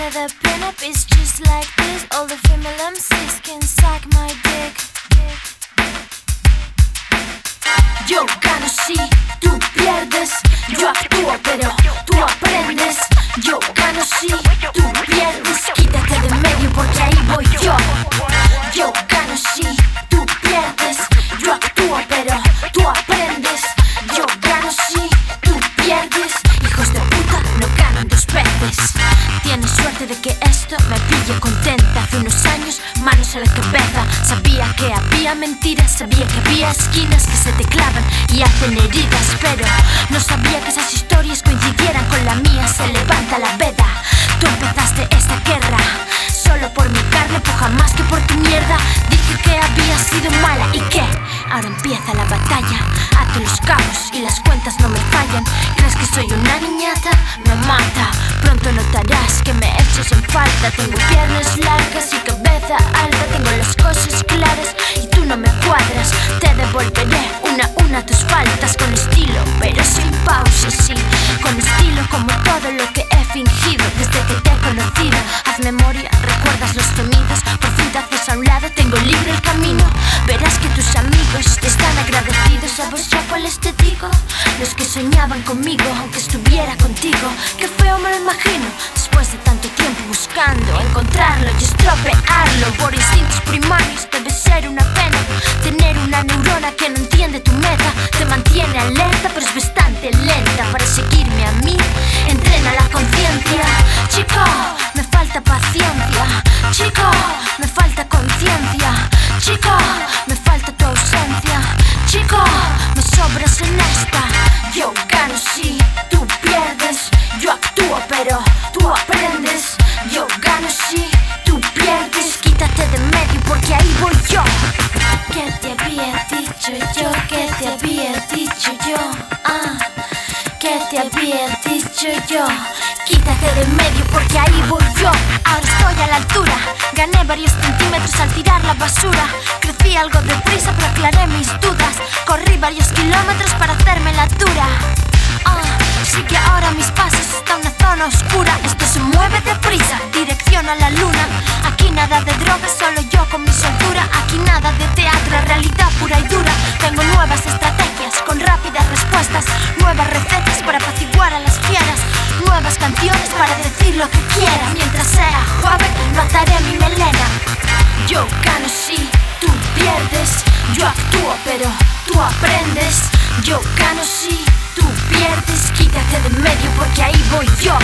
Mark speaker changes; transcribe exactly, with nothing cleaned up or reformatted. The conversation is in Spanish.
Speaker 1: wanna the pin-up is just like this. All the female M Cs can suck my dick. Yo gano si tú pierdes. Yo actúo pero tú aprendes. Yo gano si tú pierdes. Quítate de medio porque ahí voy yo. Yo gano si tú pierdes. Yo actúo pero tú aprendes. Yo gano si tú pierdes. Hijos de puta no ganan dos veces. Tienes suerte de que esto me pille contenta. Hace unos años, manos a la cabeza. Sabía que había mentiras, sabía que había esquinas que se te clavan y hacen heridas, pero no sabía que esas historias coincidieran con la mía. Se levanta la veda. Tú empezaste esta guerra solo por mi carne, puja más que por tu mierda. Dije que había sido mala y que ahora empieza la batalla. Hace los cabos y las cuentas no me fallan. ¿Crees que soy una niñata? Me mata. Pronto notarás que me echas en falta. Tengo piernas largas y cabeza alta. Tengo las cosas claras y tú no me cuadras. Te devolveré una a una tus faltas con estilo, pero sin pausa, sí. Con estilo como todo lo que he fingido desde que te he conocido. Haz memoria, recuerdas los sonidos. Por fin te haces a un lado, tengo libre el camino. Verás que tus amigos te están agradecidos. ¿Sabes ya cuáles te digo? Los que soñaban conmigo, aunque estuviera contigo. Qué feo me lo imagino, después de tanto tiempo buscando encontrarlo y estropearlo. Por instintos primarios debe ser una pena tener una neurona que no entiende tu meta. Te mantiene alerta pero es bastante lenta. Para seguirme a mí, entrena la conciencia. Chico, me falta paciencia. Chico, me falta conciencia. Chico, me falta tu ausencia. Chico, me sobras en esta. Yo gano si tú pierdes. Yo actúo pero tú aprendes. Yo gano si tú pierdes. Quítate de medio porque ahí voy yo. ¿Qué te había dicho yo? ¿Qué te había dicho yo? Ah, ¿qué te había dicho yo? Quítate de medio porque ahí voy yo. Ahora estoy a la altura. Gané varios centímetros al tirar la basura. Crecí algo deprisa pero aclaré mis dudas. Corrí varios kilómetros para hacerme la dura. Ah, sí que ahora mis pasos están en una zona oscura. Esto se mueve deprisa, dirección a la luna. Aquí nada de drogas, solo yo con mi soltura. Aquí nada de teatro, realidad pura y dura. Tengo nuevas estrategias con rápidas respuestas. Nuevas recetas para apaciguar a las fieras. Nuevas canciones para decir lo que quiera. Mientras sea joven, no ataré mi melena. Yo gano si tú pierdes. Yo actúo pero tú aprendes. Yo gano si tú pierdes. Quítate de medio porque ahí voy yo.